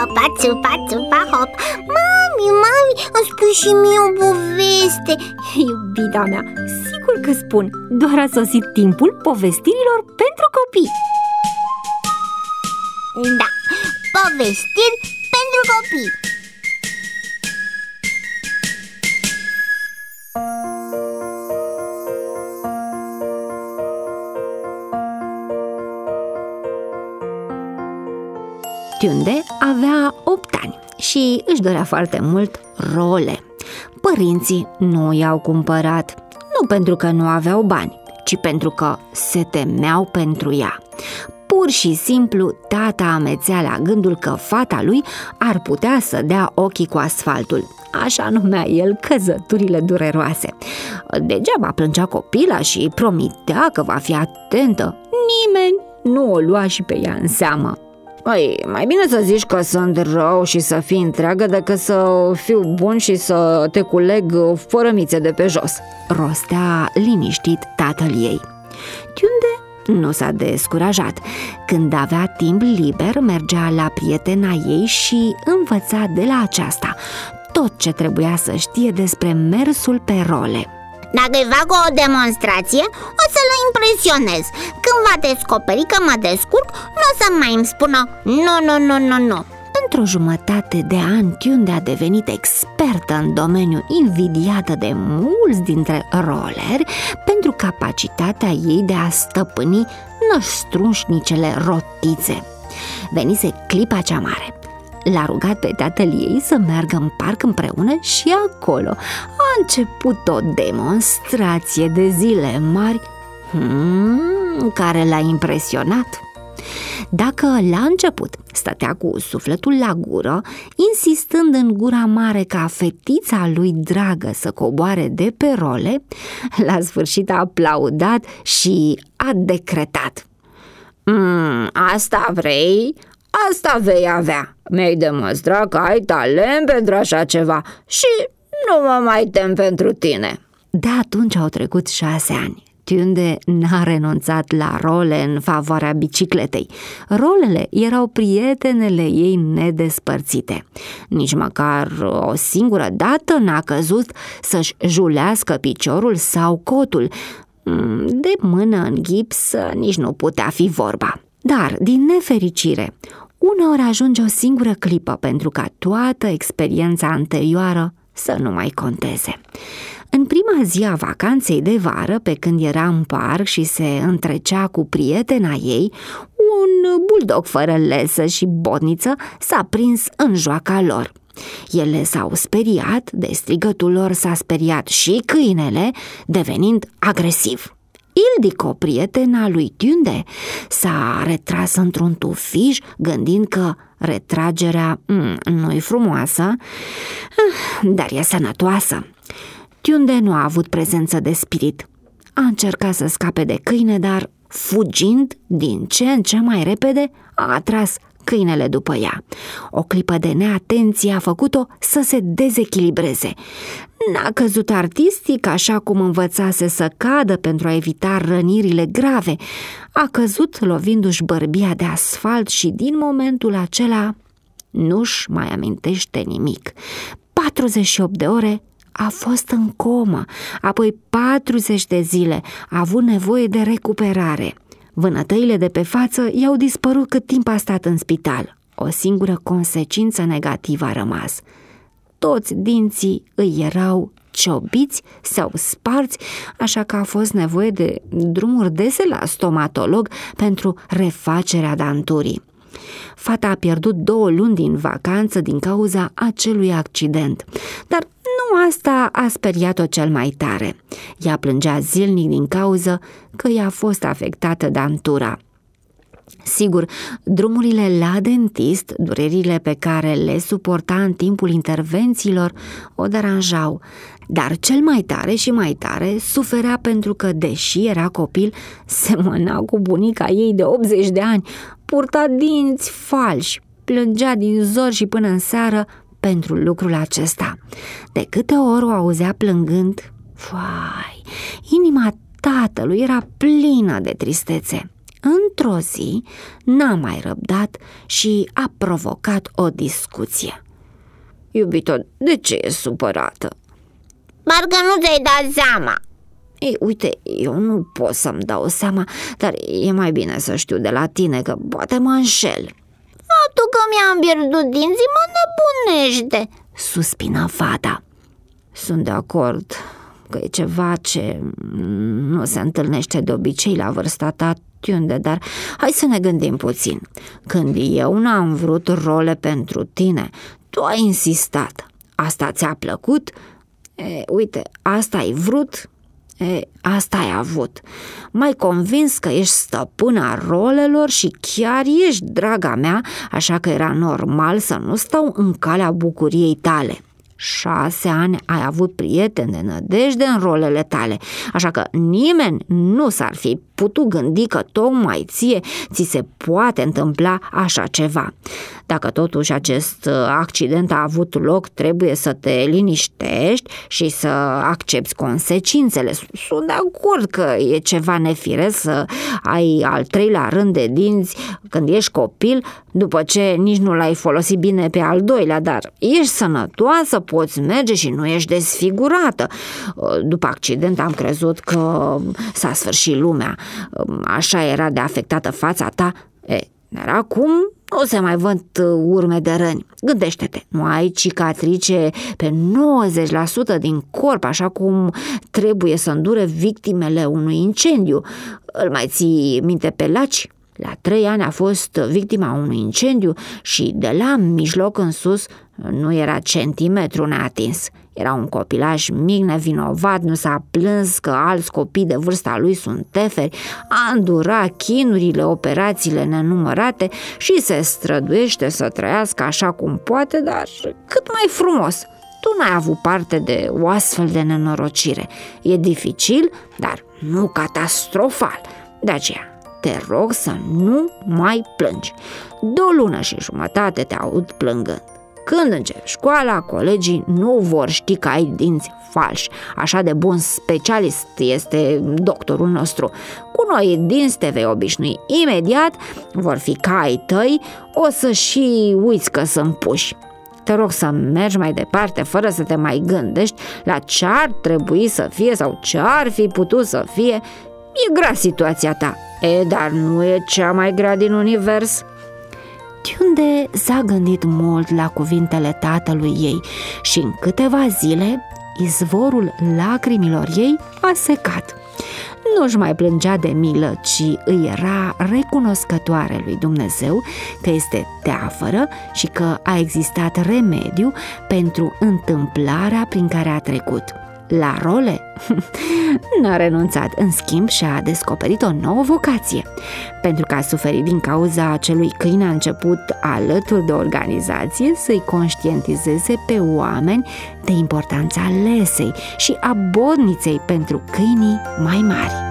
țupa, țupa, țupa, hop. Mami, îmi spui și mie o poveste. Iubita mea, sigur că spun. Doar a sosit timpul povestirilor pentru copii. Da, povestiri pentru copii. Tiunde avea 8 ani și își dorea foarte mult role. Părinții nu i-au cumpărat, nu pentru că nu aveau bani, ci pentru că se temeau pentru ea. Pur și simplu, tata amețea la gândul că fata lui ar putea să dea ochii cu asfaltul. Așa numea el căzăturile dureroase. Degeaba plângea copila și promitea că va fi atentă. Nimeni nu o lua și pe ea în seamă. Mai bine să zici că sunt rău și să fii întreagă decât să fiu bun și să te culeg fărămițe de pe jos, rostea liniștit tatăl ei. Tiunde nu s-a descurajat. Când avea timp liber, mergea la prietena ei și învăța de la aceasta tot ce trebuia să știe despre mersul pe role. Dacă îi fac o demonstrație, o să-l impresionez. Când va descoperi că mă descurc, nu o să mai îmi spună nu. Într-o jumătate de an, Tiunde a devenit expertă în domeniu, invidiată de mulți dintre roleri pentru capacitatea ei de a stăpâni năstrunșnicele rotițe. Venise clipa cea mare. L-a rugat pe tatăl ei să meargă în parc împreună și acolo a început o demonstrație de zile mari care l-a impresionat. Dacă la început stătea cu sufletul la gură, insistând în gura mare ca fetița lui dragă să coboare de pe role, la sfârșit a aplaudat și a decretat: asta vrei? Asta vei avea. Mi-ai demonstrat că ai talent pentru așa ceva și nu mă mai tem pentru tine. De atunci au trecut 6 ani. Tiunde n-a renunțat la role în favoarea bicicletei. Rolele erau prietenele ei nedespărțite. Nici măcar o singură dată n-a căzut să-și julească piciorul sau cotul. De mână în gips nici nu putea fi vorba. Dar, din nefericire, uneori ajunge o singură clipă pentru ca toată experiența anterioară să nu mai conteze. În prima zi a vacanței de vară, pe când era în parc și se întrecea cu prietena ei, un buldog fără lesă și botniță s-a prins în joaca lor. Ele s-au speriat, de strigătul lor s-a speriat și câinele, devenind agresiv. Ildico, prietena lui Tiunde, s-a retras într-un tufiș, gândind că retragerea nu-i frumoasă, dar e sănătoasă. Tiunde nu a avut prezență de spirit. A încercat să scape de câine, dar, fugind din ce în ce mai repede, a atras câinele după ea. O clipă de neatenție a făcut-o să se dezechilibreze. N-a căzut artistic, așa cum învățase să cadă pentru a evita rănirile grave. A căzut lovindu-și bărbia de asfalt și din momentul acela nu-și mai amintește nimic. 48 de ore a fost în comă, apoi 40 de zile a avut nevoie de recuperare. Vânătăile de pe față i-au dispărut cât timp a stat în spital. O singură consecință negativă a rămas. Toți dinții îi erau ciobiți sau sparți, așa că a fost nevoie de drumuri dese la stomatolog pentru refacerea danturii. Fata a pierdut 2 luni din vacanță din cauza acelui accident, dar nu asta a speriat-o cel mai tare. Ea plângea zilnic din cauză că i-a fost afectată dantura. Sigur, drumurile la dentist, durerile pe care le suporta în timpul intervențiilor, o deranjau, dar cel mai tare și mai tare suferea pentru că, deși era copil, semăna cu bunica ei de 80 de ani, purta dinți falși, plângea din zor și până în seară pentru lucrul acesta. De câte ori o auzea plângând, inima tatălui era plină de tristețe. Într-o zi n-a mai răbdat și a provocat o discuție. Iubito, de ce e supărată? Parcă nu ți-ai dat seama. Ei, uite, eu nu pot să-mi dau seama, dar e mai bine să știu de la tine, că poate mă înșel. Faptul că mi-am pierdut dinții mă nebunește, suspină fata. Sunt de acord că e ceva ce nu se întâlnește de obicei la vârsta ta, Tiunde, dar hai să ne gândim puțin. Când eu n-am vrut role pentru tine, tu ai insistat. Asta ți-a plăcut? Uite, asta ai vrut? Asta ai avut. M-ai convins că ești stăpâna rolelor și chiar ești draga mea, așa că era normal să nu stau în calea bucuriei tale. 6 ani ai avut prieteni de nădejde în rolele tale, așa că nimeni nu s-ar fi putut gândi că tocmai ție ți se poate întâmpla așa ceva. Dacă totuși acest accident a avut loc, trebuie să te liniștești și să accepti consecințele. Sunt de acord că e ceva nefiresc să ai al 3-lea rând de dinți când ești copil, după ce nici nu l-ai folosit bine pe al 2-lea, dar ești sănătoasă, poți merge și nu ești desfigurată. După accident am crezut că s-a sfârșit lumea. Așa era de afectată fața ta. Dar acum nu se mai văd urme de răni. Gândește-te, nu ai cicatrice pe 90% din corp, așa cum trebuie să îndure victimele unui incendiu. Îl mai ții minte pe Laci? La 3 ani a fost victima unui incendiu și de la mijloc în sus nu era centimetru neatins. Era un copilaj mic nevinovat, nu s-a plâns că alți copii de vârsta lui sunt teferi, a îndurat chinurile, operațiile nenumărate și se străduiește să trăiască așa cum poate, dar cât mai frumos. Tu n-ai avut parte de o astfel de nenorocire. E dificil, dar nu catastrofal. De aceea te rog să nu mai plângi. De o lună și jumătate te aud plângând. Când începi școala, colegii nu vor ști că ai dinți falși. Așa de bun specialist este doctorul nostru. Cu noi dinți te vei obișnui imediat, vor fi ca ai tăi, o să și uiți că sunt puși. Te rog să mergi mai departe fără să te mai gândești la ce ar trebui să fie sau ce ar fi putut să fie. E grea situația ta, dar nu e cea mai grea din univers. Tiunde s-a gândit mult la cuvintele tatălui ei și în câteva zile izvorul lacrimilor ei a secat. Nu-și mai plângea de milă, ci îi era recunoscătoare lui Dumnezeu că este teafără și că a existat remediu pentru întâmplarea prin care a trecut. La role? N-a renunțat, în schimb și-a descoperit o nouă vocație. Pentru că a suferit din cauza acelui câine, a început, alături de organizație, să-i conștientizeze pe oameni de importanța lesei și a bodniței pentru câinii mai mari.